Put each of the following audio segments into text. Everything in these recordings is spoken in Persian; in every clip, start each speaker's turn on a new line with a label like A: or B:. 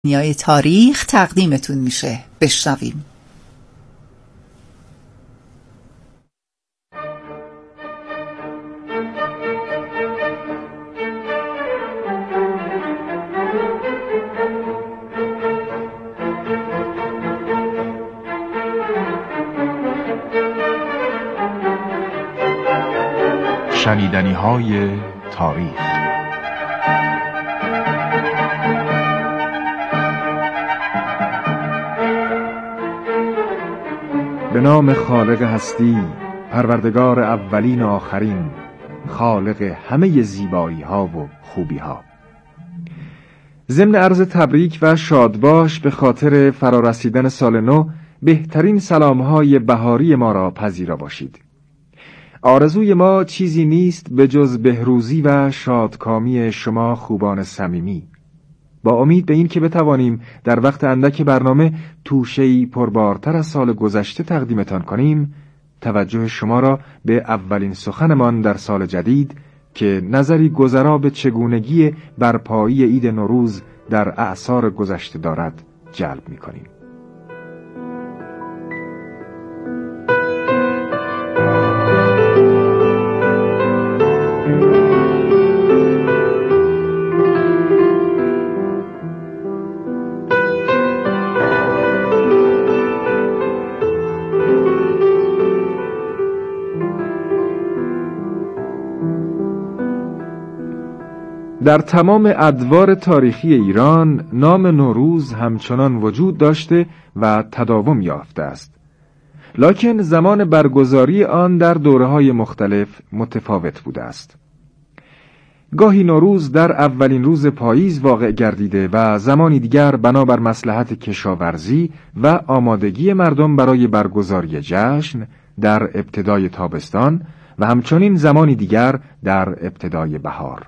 A: دنیای تاریخ تقدیمتون میشه. بشنویم.
B: شنیدنی‌های تاریخ.
C: به نام خالق هستی، پروردگار اولین و آخرین، خالق همه زیبایی ها و خوبی ها. ضمن عرض تبریک و شادباش به خاطر فرارسیدن سال نو، بهترین سلام های بهاری ما را پذیرا باشید. آرزوی ما چیزی نیست به جز بهروزی و شادکامی شما خوبان صمیمی. با امید به این که بتوانیم در وقت اندک برنامه توشه‌ای پربارتر از سال گذشته تقدیمتان کنیم، توجه شما را به اولین سخنمان در سال جدید که نظری گذرا به چگونگی برپایی عید نوروز در اعصار گذشته دارد جلب می‌کنیم. در تمام ادوار تاریخی ایران نام نوروز همچنان وجود داشته و تداوم یافته است، لکن زمان برگزاری آن در دوره‌های مختلف متفاوت بوده است. گاهی نوروز در اولین روز پاییز واقع گردیده و زمانی دیگر بنابر مصلحت کشاورزی و آمادگی مردم برای برگزاری جشن در ابتدای تابستان و همچنین زمانی دیگر در ابتدای بهار.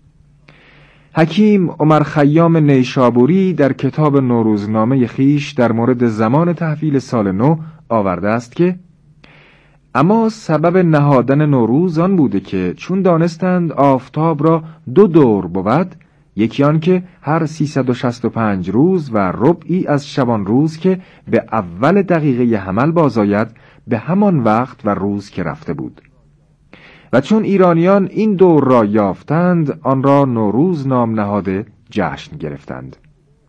C: حکیم عمر خیام نیشابوری در کتاب نوروزنامه خیش در مورد زمان تحویل سال نو آورده است که اما سبب نهادن نوروز آن بوده که چون دانستند آفتاب را 2 دور بود، یکی آن که هر 365 روز و ربعی از شبان روز که به اول دقیقه حمل بازآید به همان وقت و روز که رفته بود، و چون ایرانیان این دور را یافتند آن را نوروز نام نهاده جشن گرفتند.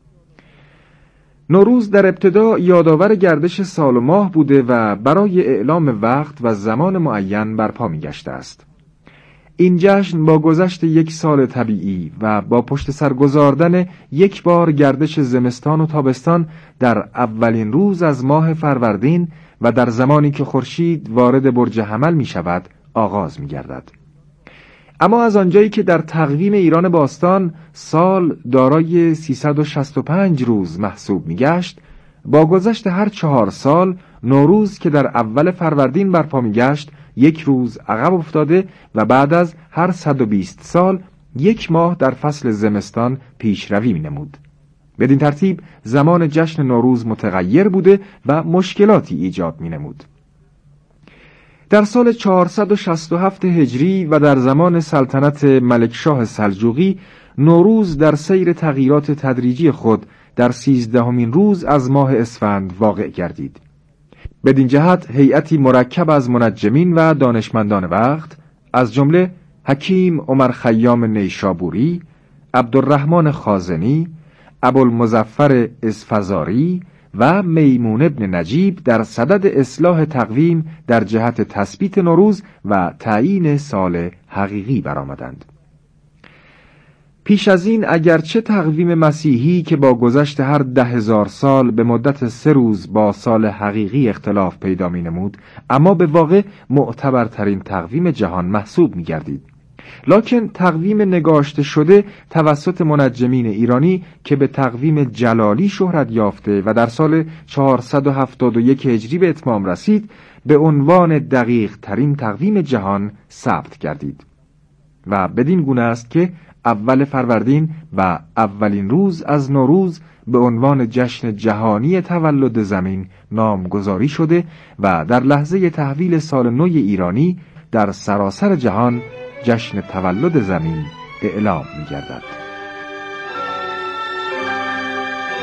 C: نوروز در ابتدا یادآور گردش سال و ماه بوده و برای اعلام وقت و زمان معین برپا می گشته است. این جشن با گذشت 1 سال طبیعی و با پشت سر گذاردن 1 بار گردش زمستان و تابستان در اولین روز از ماه فروردین و در زمانی که خورشید وارد برج حمل می شود آغاز می گردد. اما از آنجایی که در تقویم ایران باستان سال دارای 365 روز محسوب می گشت، با گذشت هر 4 سال نوروز که در اول فروردین برپا می گشت 1 روز عقب افتاده و بعد از هر 120 سال 1 ماه در فصل زمستان پیشروی می نمود. بدین ترتیب زمان جشن نوروز متغیر بوده و مشکلاتی ایجاد می نمود. در سال 467 هجری و در زمان سلطنت ملکشاه سلجوقی، نوروز در سیر تغییرات تدریجی خود در 13مین روز از ماه اسفند واقع گردید. بدین جهت هیئتی مرکب از منجمین و دانشمندان وقت از جمله حکیم عمر خیام نیشابوری، عبدالرحمن خازنی، ابوالمظفر اسفزاری و میمون بن نجیب در صدد اصلاح تقویم در جهت تثبیت نوروز و تعیین سال حقیقی برآمدند. پیش از این اگرچه تقویم مسیحی که با گذشت هر 10,000 سال به مدت 3 روز با سال حقیقی اختلاف پیدا می نمود، اما به واقع معتبرترین تقویم جهان محسوب می گردید. لکن تقویم نگاشته شده توسط منجمین ایرانی که به تقویم جلالی شهرت یافته و در سال 471 هجری به اتمام رسید، به عنوان دقیق ترین تقویم جهان ثبت گردید و بدین گونه است که اول فروردین و اولین روز از نوروز به عنوان جشن جهانی تولد زمین نامگذاری شده و در لحظه تحویل سال نو ایرانی در سراسر جهان جشن تولد زمین اعلام می گردد.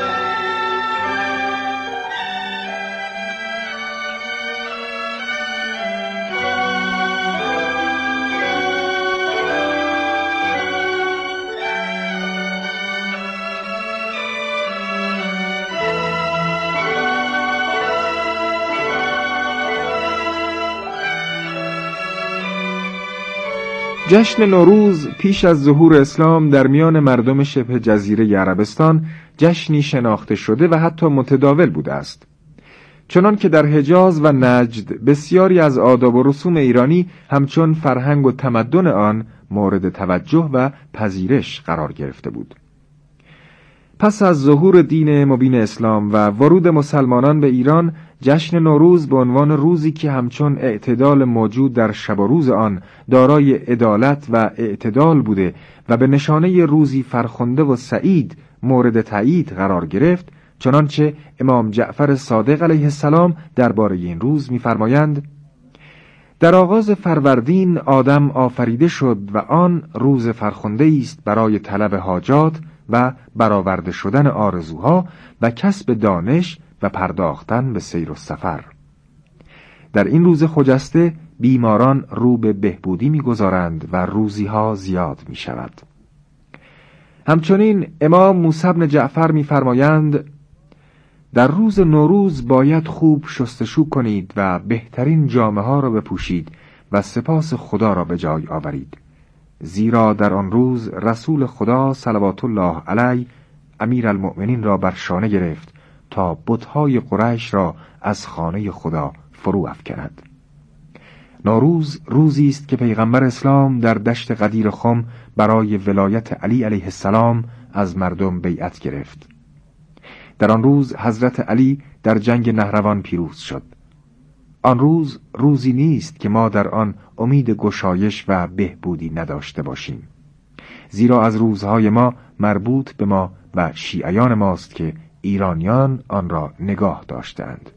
C: جشن نوروز پیش از ظهور اسلام در میان مردم شبه جزیره عربستان جشنی شناخته شده و حتی متداول بوده است. چنان که در حجاز و نجد بسیاری از آداب و رسوم ایرانی همچون فرهنگ و تمدن آن مورد توجه و پذیرش قرار گرفته بود. پس از ظهور دین مبین اسلام و ورود مسلمانان به ایران، جشن نوروز به عنوان روزی که همچون اعتدال موجود در شب و روز آن دارای عدالت و اعتدال بوده و به نشانه روزی فرخنده و سعید مورد تایید قرار گرفت، چنانچه امام جعفر صادق علیه السلام درباره این روز می‌فرمایند: در آغاز فروردین آدم آفریده شد و آن روز فرخنده است برای طلب حاجات و برآورده شدن آرزوها و کسب دانش و پرداختن به سیر و سفر. در این روز خجسته بیماران رو به بهبودی می‌گذارند و روزی‌ها زیاد می‌شود. همچنین امام موسی بن جعفر می‌فرمایند: در روز نوروز باید خوب شستشو کنید و بهترین جامه‌ها را بپوشید و سپاس خدا را به جای آورید، زیرا در آن روز رسول خدا صلوات الله علیه امیرالمؤمنین را بر شانه گرفت تا بت‌های قریش را از خانه خدا فرو افکند. نوروز روزی است که پیغمبر اسلام در دشت غدیر خم برای ولایت علی علیه السلام از مردم بیعت گرفت. در آن روز حضرت علی در جنگ نهروان پیروز شد. آن روز روزی نیست که ما در آن امید گشایش و بهبودی نداشته باشیم، زیرا از روزهای ما مربوط به ما و شیعیان ماست که ایرانیان آن را نگاه داشتند.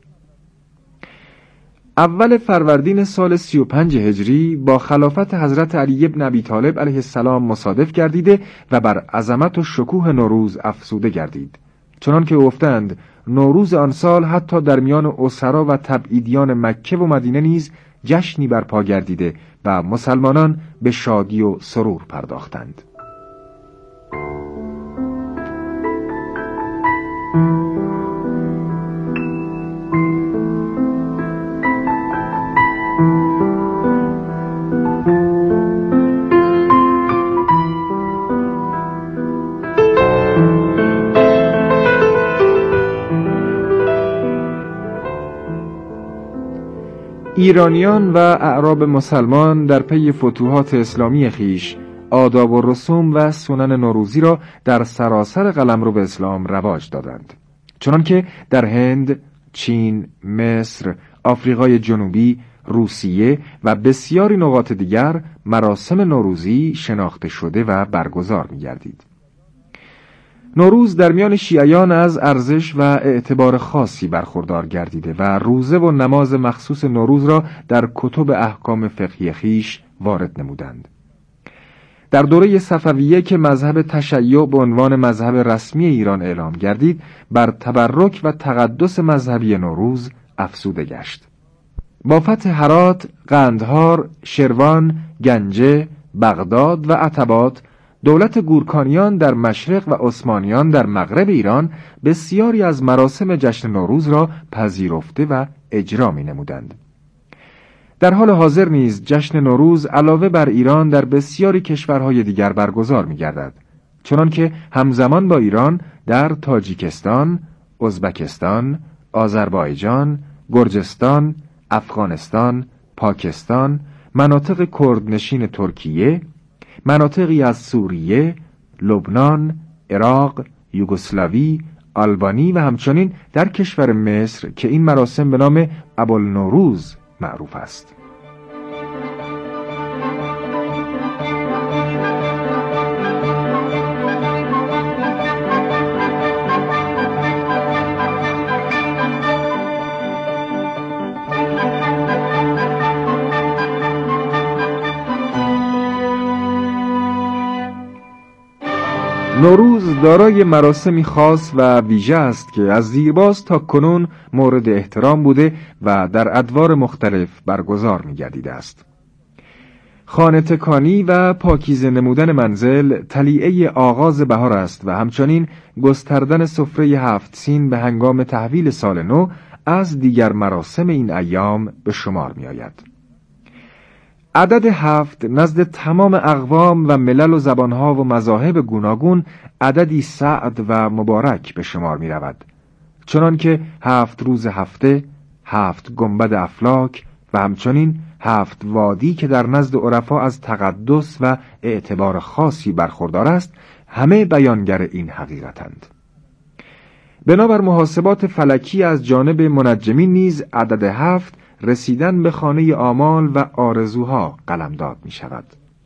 C: اول فروردین سال 35 هجری با خلافت حضرت علی بن ابی طالب علیه السلام مصادف گردیده و بر عظمت و شکوه نوروز افزوده گردید، چنان که گفتند نوروز آن سال حتی در میان اسرا و تبعیدیان مکه و مدینه نیز جشنی برپا گردیده و مسلمانان به شادی و سرور پرداختند. ایرانیان و اعراب مسلمان در پی فتوحات اسلامی خیش آداب و رسوم و سنن نوروزی را در سراسر قلمرو اسلام رواج دادند، چنانکه در هند، چین، مصر، آفریقای جنوبی، روسیه و بسیاری نقاط دیگر مراسم نوروزی شناخته شده و برگزار می‌گردید. نوروز در میان شیعیان از ارزش و اعتبار خاصی برخوردار گردیده و روزه و نماز مخصوص نوروز را در کتب احکام فقهی خیش وارد نمودند. در دوره صفویه که مذهب تشیع به عنوان مذهب رسمی ایران اعلام گردید، بر تبرک و تقدس مذهبی نوروز افزوده گشت. با فتح هرات، قندهار، شروان، گنجه، بغداد و عتبات، دولت گورکانیان در مشرق و عثمانیان در مغرب ایران بسیاری از مراسم جشن نوروز را پذیرفته و اجرا می‌نمودند. در حال حاضر نیز جشن نوروز علاوه بر ایران در بسیاری کشورهای دیگر برگزار می‌گردد، چنانکه همزمان با ایران در تاجیکستان، ازبکستان، آذربایجان، گرجستان، افغانستان، پاکستان، مناطق کردنشین ترکیه، مناطقی از سوریه، لبنان، عراق، یوگسلاوی، آلبانی و همچنین در کشور مصر که این مراسم به نام ابوالنوروز معروف است. نوروز دارای مراسمی خاص و ویژه است که از دیرباز تا کنون مورد احترام بوده و در ادوار مختلف برگزار می‌گردیده است. خانه تکانی و پاکیزه نمودن منزل طلیعه آغاز بهار است و همچنین گستردن سفره 7 سین به هنگام تحویل سال نو از دیگر مراسم این ایام به شمار می‌آید. عدد 7 نزد تمام اقوام و ملل و زبانها و مذاهب گوناگون عددی سعد و مبارک به شمار می رود. چنان که 7 روز هفته، 7 گنبد افلاک و همچنین 7 وادی که در نزد عرفا از تقدس و اعتبار خاصی برخوردار است، همه بیانگر این حقیقتند. بنابر محاسبات فلکی از جانب منجمین نیز عدد 7 رسیدن به خانه آمال و آرزوها قلمداد می شود.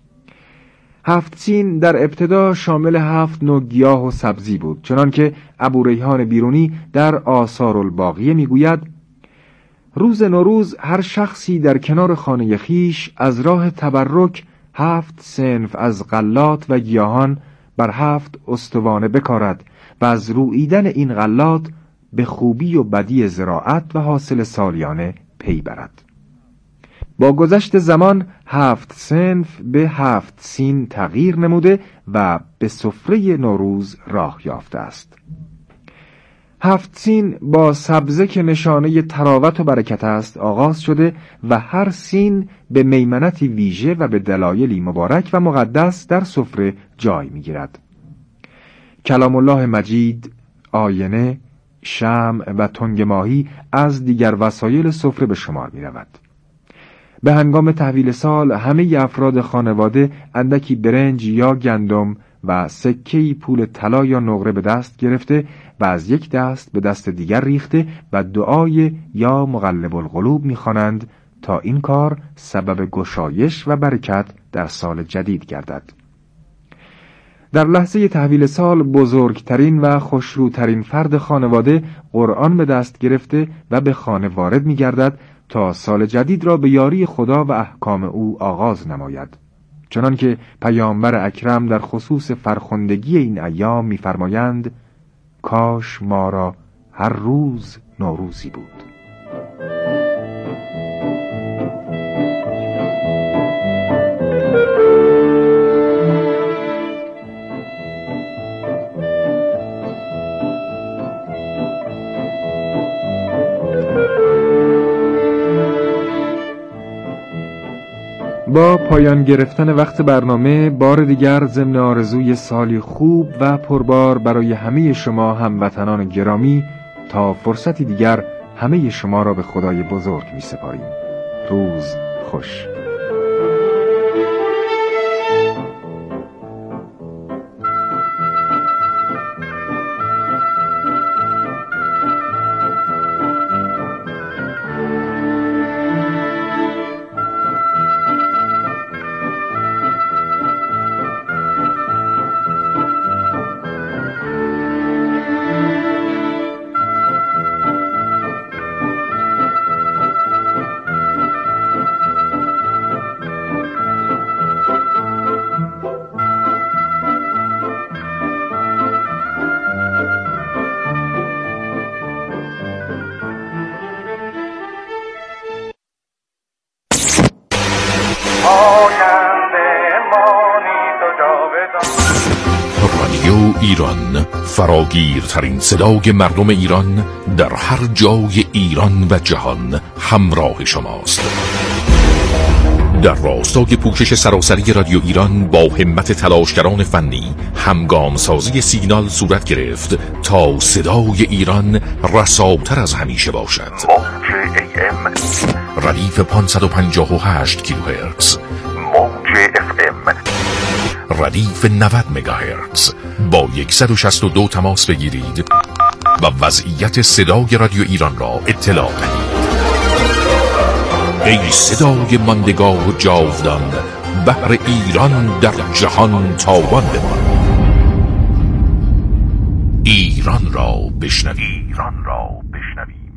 C: 7 سین در ابتدا شامل 7 نوع گیاه و سبزی بود، چنانکه ابو ریحان بیرونی در آثار الباقیه می گوید: روز نوروز هر شخصی در کنار خانه خیش از راه تبرک 7 صنف از غلات و گیاهان بر 7 استوانه بکارد و از روییدن این غلات به خوبی و بدی زراعت و حاصل سالیانه پی برد. با گذشت زمان 7 صنف به 7 سین تغییر نموده و به سفره نوروز راه یافته است. 7 سین با سبزه که نشانه تراوت و برکت است آغاز شده و هر سین به میمنتی ویژه و به دلایلی مبارک و مقدس در سفره جای می‌گیرد. کلام الله مجید، آینه، شمع و تنگ ماهی از دیگر وسایل سفره به شمار می رود. به هنگام تحویل سال همه افراد خانواده اندکی برنج یا گندم و سکه‌ای پول طلا یا نقره به دست گرفته و از یک دست به دست دیگر ریخته و دعای یا مقلب القلوب می خوانند تا این کار سبب گشایش و برکت در سال جدید گردد. در لحظه تحویل سال بزرگترین و خوشروترین فرد خانواده قرآن به دست گرفته و به خانه وارد می گردد تا سال جدید را به یاری خدا و احکام او آغاز نماید. چنانکه پیامبر اکرم در خصوص فرخندگی این ایام می فرمایند: کاش ما را هر روز نوروزی بود. با پایان گرفتن وقت برنامه بار دیگر ضمن آرزوی سالی خوب و پربار برای همه شما هموطنان گرامی تا فرصتی دیگر همه شما را به خدای بزرگ می سپاریم. روز خوش.
D: رادیو ایران، فراگیرترین صدای مردم ایران در هر جای ایران و جهان همراه شماست. در راستای پوشش سراسری رادیو ایران با همت تلاشگران فنی همگام سازی سیگنال صورت گرفت تا صدای ایران رساتر از همیشه باشد. موج AM ردیف 558 کیلوهرتز، موج FM ردیف 90 مگاهرتز. با 162 تماس بگیرید و وضعیت صدای رادیو ایران را اطلاع دهید. ای صدای ماندگار و جاودان، بحر ایران در جهان تابان بمان. ایران را بشنویم. ایران را بشنویم.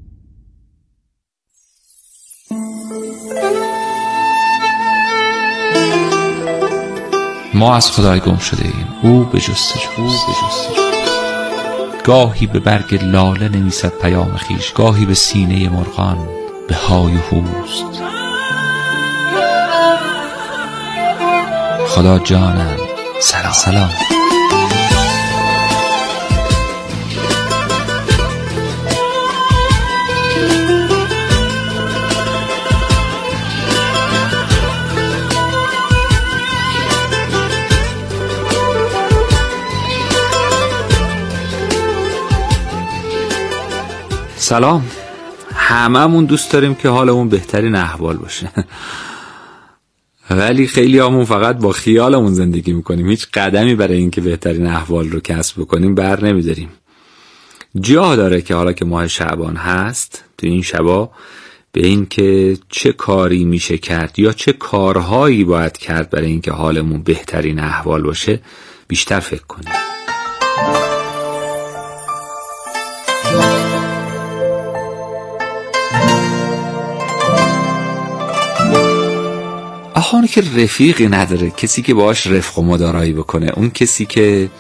E: ما از خدای گم شده ایم، او به جستجو. گاهی به برگ لاله نویسد پیام خویش، گاهی به سینه مرغان به های و هوست. خدا جانم سلام. سلام. هممون دوست داریم که حالمون بهترین احوال باشه ولی خیلی همون فقط با خیالمون زندگی میکنیم، هیچ قدمی برای این که بهترین احوال رو کسب بکنیم بر نمیداریم. جا داره که حالا که ماه شعبان هست تو این شبا به این که چه کاری میشه کرد یا چه کارهایی باید کرد برای این که حالمون بهترین احوال باشه بیشتر فکر کنیم. اونی که رفیقی نداره، کسی که باهاش رفق و مدارایی بکنه، اون کسی که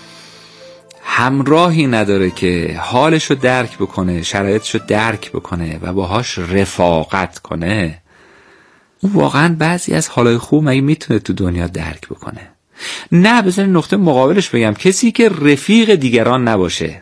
E: همراهی نداره که حالشو درک بکنه، شرایطشو درک بکنه و باهاش رفاقت کنه، اون واقعا بعضی از حالای خوب مگه میتونه تو دنیا درک بکنه؟ نه، بذارین نقطه مقابلش بگم، کسی که رفیق دیگران نباشه،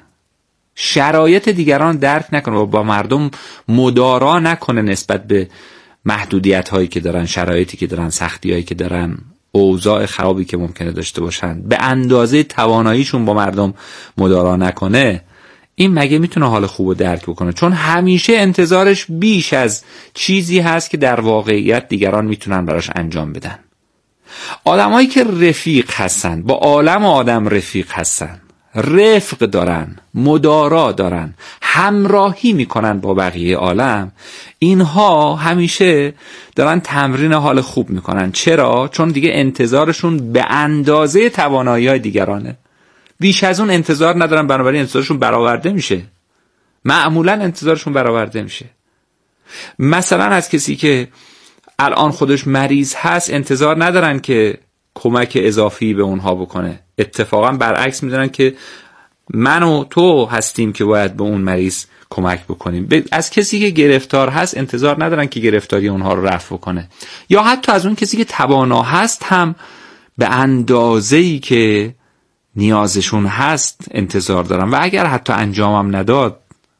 E: شرایط دیگران درک نکنه و با مردم مدارا نکنه نسبت به محدودیت هایی که دارن، شرایطی که دارن، سختی هایی که دارن، اوضاع خرابی که ممکنه داشته باشن، به اندازه تواناییشون با مردم مدارا نکنه، این مگه میتونه حال خوب رو درک بکنه؟ چون همیشه انتظارش بیش از چیزی هست که در واقعیت دیگران میتونن براش انجام بدن. آدمایی که رفیق هستن، با عالم آدم رفیق هستن، رفق دارن، مدارا دارن، همراهی میکنن با بقیه عالم، اینها همیشه دارن تمرین حال خوب میکنن. چرا؟ چون دیگه انتظارشون به اندازه توانایی‌های دیگرانه، بیش از اون انتظار ندارن، بنابراین انتظارشون برآورده میشه. معمولا انتظارشون برآورده میشه. مثلا از کسی که الان خودش مریض هست انتظار ندارن که کمک اضافی به اونها بکنه، اتفاقا برعکس میدونن که من و تو هستیم که باید به اون مریض کمک بکنیم. از کسی که گرفتار هست انتظار ندارن که گرفتاری اونها رو رفع بکنه، یا حتی از اون کسی که توانا هست هم به اندازه‌ای که نیازشون هست انتظار دارن و اگر حتی انجامم نداد،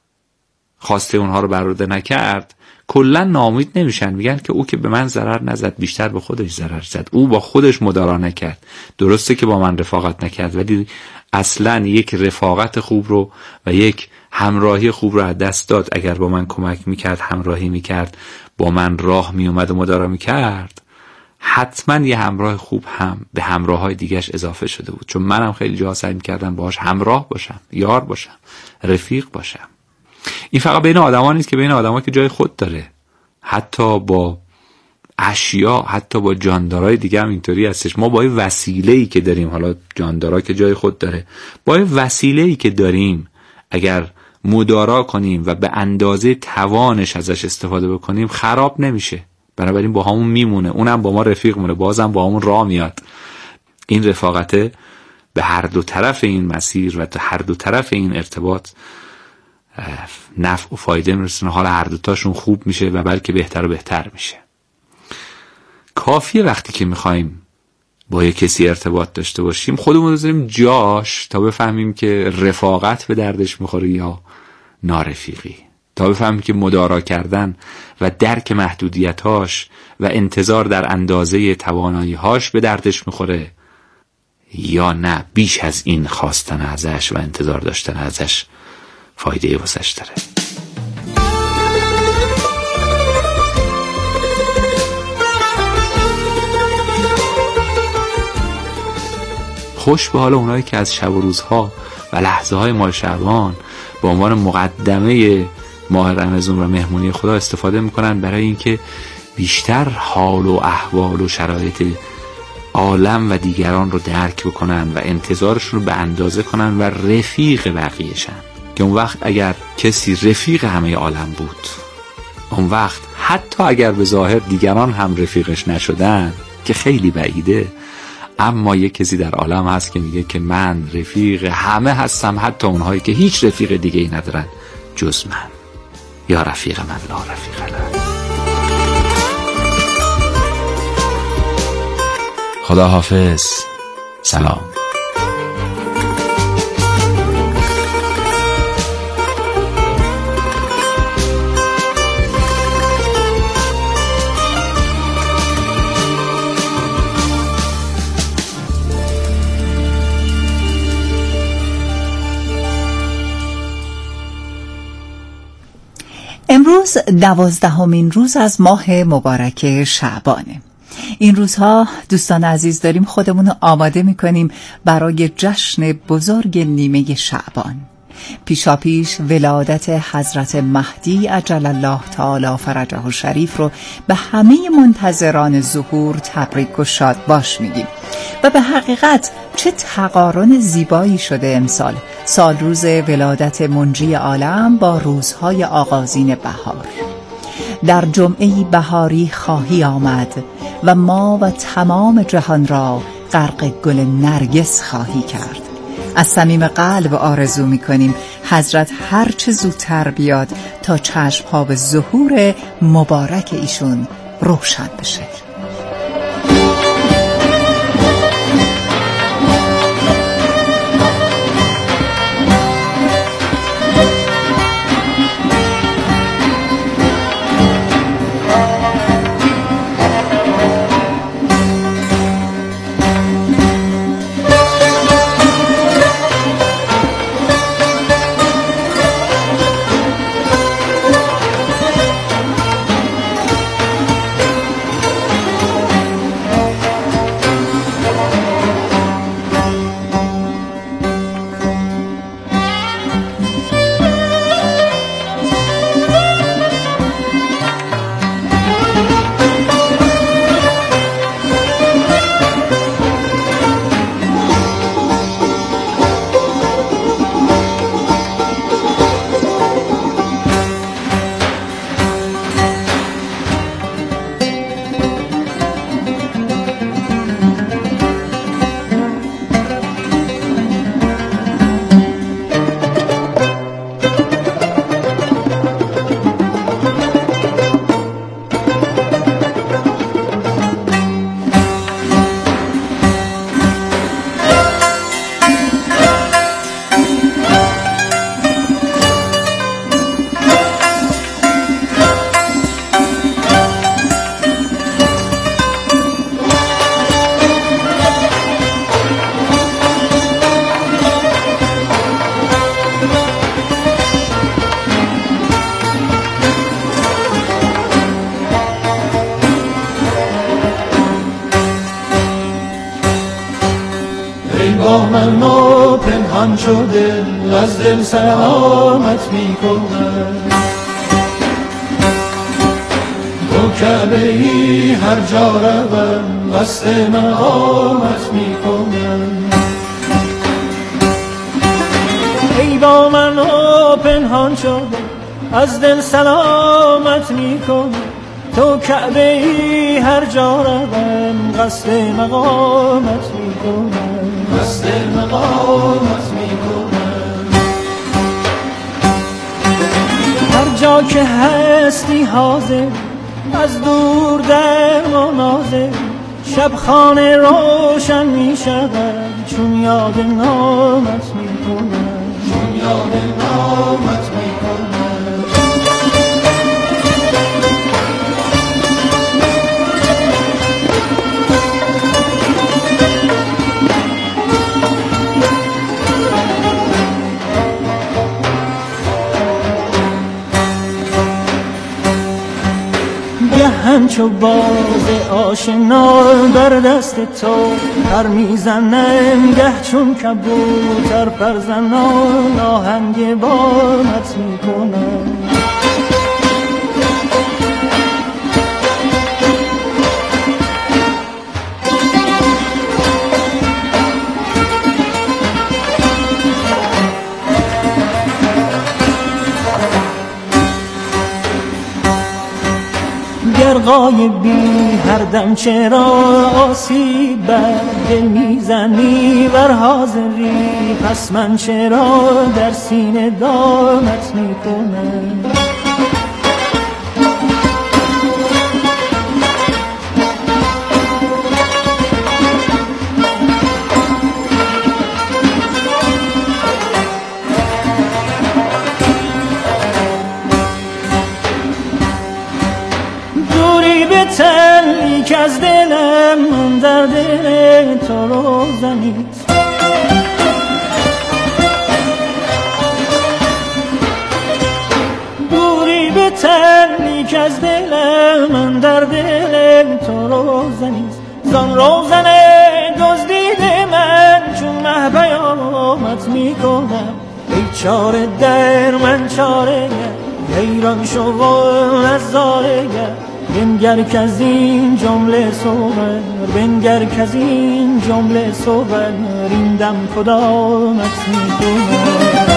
E: خواسته اونها رو برآورده نکرد، کلا ناامید نمیشن، میگن که او که به من ضرر نزد بیشتر به خودش ضرر زد، او با خودش مدارا نکرد، درسته که با من رفاقت نکرد ولی اصلا یک رفاقت خوب رو و یک همراهی خوب رو از دست داد. اگر با من کمک میکرد، همراهی میکرد، با من راه میومد و مدارا میکرد، حتما یه همراه خوب هم به همراه‌های دیگه‌اش اضافه شده بود. چون منم خیلی جاها سعی میکردم باهاش همراه باشم، یار باشم، رفیق باشم. این فقط بین آدما نیست که بین آدما که جای خود داره، حتی با اشیا، حتی با جاندارای دیگه هم اینطوری هستش. ما با این وسیله‌ای که داریم، حالا جاندارا که جای خود داره، با این وسیله‌ای که داریم اگر مدارا کنیم و به اندازه توانش ازش استفاده بکنیم خراب نمیشه، بنابراین با همون میمونه، اونم با ما رفیق مونه، بازم با همون راه میاد. این رفاقته به هر دو طرف این مسیر و هر دو طرف این ارتباط نفع و فایده میرسونه، حال هر دوتاشون خوب میشه و بلکه بهتر و بهتر میشه. کافیه وقتی که میخوایم با یک کسی ارتباط داشته باشیم خودمون رو بذاریم جاش تا بفهمیم که رفاقت به دردش میخوره یا نارفیقی، تا بفهمیم که مدارا کردن و درک محدودیتاش و انتظار در اندازه توانایی‌هاش به دردش میخوره یا نه بیش از این خواستن ازش و انتظار داشتن ازش فایده واسش داره. خوش به حال اونایی که از شب و روزها و لحظه های ماه شعبان به عنوان مقدمه ماه رمضان و مهمونی خدا استفاده میکنن برای اینکه بیشتر حال و احوال و شرایط عالم و دیگران رو درک بکنن و انتظارشون رو به اندازه کنن و رفیق بقیه شن، که اون وقت اگر کسی رفیق همه عالم بود، اون وقت حتی اگر به ظاهر دیگران هم رفیقش نشدن که خیلی بعیده، اما یک کسی در عالم هست که میگه که من رفیق همه هستم، حتی اونهایی که هیچ رفیق دیگه ای ندارن جز من. یا رفیق من لا رفیق له. خدا حافظ. سلام.
A: امروز 12مین روز از ماه مبارک شعبانه. این روزها دوستان عزیز داریم خودمون رو آماده میکنیم برای جشن بزرگ نیمه شعبان. پیشاپیش ولادت حضرت مهدی عجل الله تعالی فرجه الشریف رو به همه منتظران ظهور تبریک و شاد باش میگیم و به حقیقت چه تقارن زیبایی شده امسال، سال روز ولادت منجی عالم با روزهای آغازین بهار. در جمعه بهاری خواهی آمد و ما و تمام جهان را غرق گل نرگس خواهی کرد. از صمیم قلب آرزو می‌کنیم حضرت هر چه زودتر بیاد تا چشم‌ها به ظهور مبارک ایشون روشن بشه.
F: با من پنهان شده از دل سلامت میکنم، تو کعبه ای هر جا روم قصد مقامت میکنم. ای با من پنهان شده از دل سلامت میکنم، تو کعبه ای هر جا روم قصد مقامت میکنم، قصد مقامت میکنم. هر جا که هستی حاضر از دور در مناظر، شب خانه روشن میشود چون یاد نامت میکنم، چون یاد نامت میکنم. همچو باز آشنا در دست تو پر میزنم، گه چون کبوتر پرزنان آهنگ بامت میکنم. غایبی هر دم چرا آسیب بر دل میزنی، ور حاضری پس من چرا در سینه دامت میکنم. تلی که از دلم در دل تو روزنید، دوری به که از دلم من در دل تو روزنیست. زان روزن دزدیده من چون مه بیامت میکنم. ای چاره در من چاره گر، حیران شو و نظاره گر. بنگر که از این جمله صور، بنگر که از این جمله صور، این دم کدامت میکنم.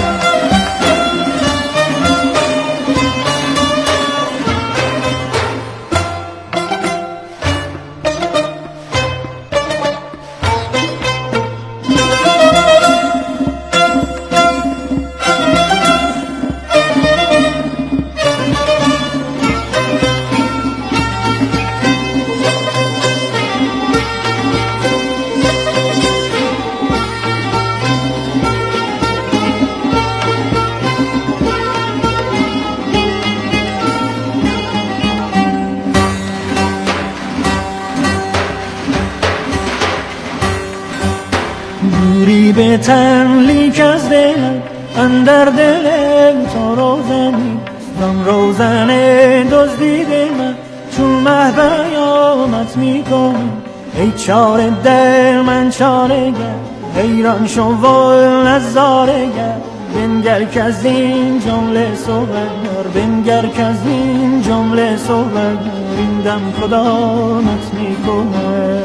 F: دوری به تن لیک از دلم، اندر دلم تو روزنی. زان روزن دزدیده من چون مه بیامت میکنم. ای چاره در من چاره گر، حیران شو و نظاره گر. بنگر که از این جمله صور، بنگر که از این جمله صور، این دم کدامت میکنم.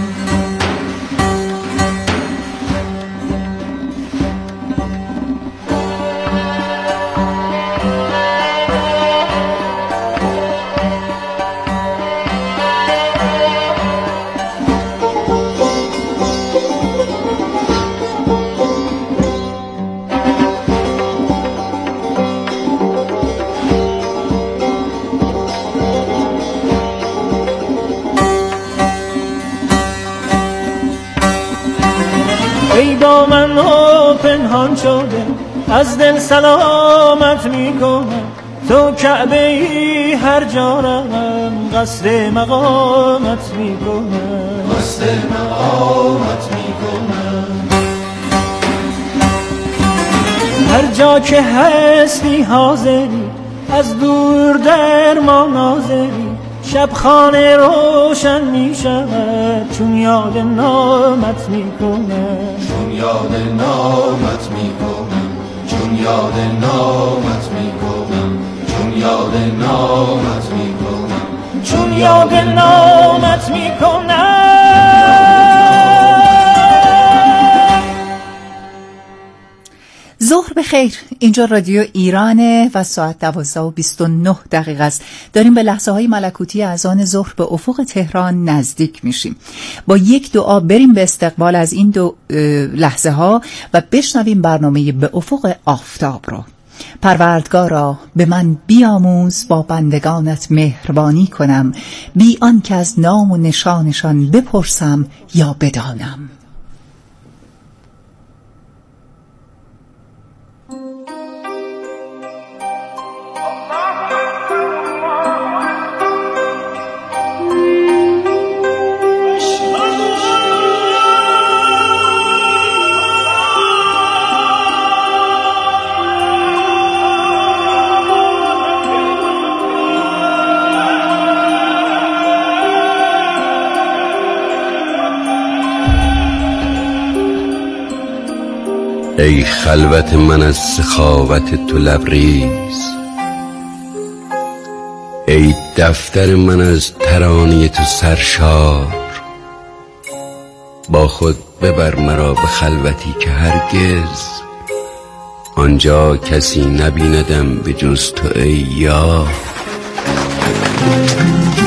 F: ای با من و پنهان شده از دل سلامت میکنم. تو کعبه ای هر جا روم قصد مقامت میکنم، قصد مقامت میکنم. هر جا که هستی حاضری، از دور در ما ناظری. شب خانه روشن می شود چون یاد نامت می کنم،
G: چون یاد نامت می کنم، چون یاد نامت می کنم، چون یاد نامت می کنم،
F: چون یاد نامت می کنم.
A: ظهر بخیر. اینجا رادیو ایرانه و ساعت 12:29 است. داریم به لحظه های ملکوتی اذان ظهر به افق تهران نزدیک میشیم. با یک دعا بریم به استقبال از این دو لحظه ها و بشنویم برنامه به افق آفتاب رو. پروردگارا به من بیاموز با بندگانت مهربانی کنم، بی آن که از نام و نشانشان بپرسم یا بدانم.
H: ای خلوت من از سخاوت تو لبریز، ای دفتر من از ترانه تو سرشار. با خود ببر مرا به خلوتی که هرگز آنجا کسی نبیندم به جز تو ای یار.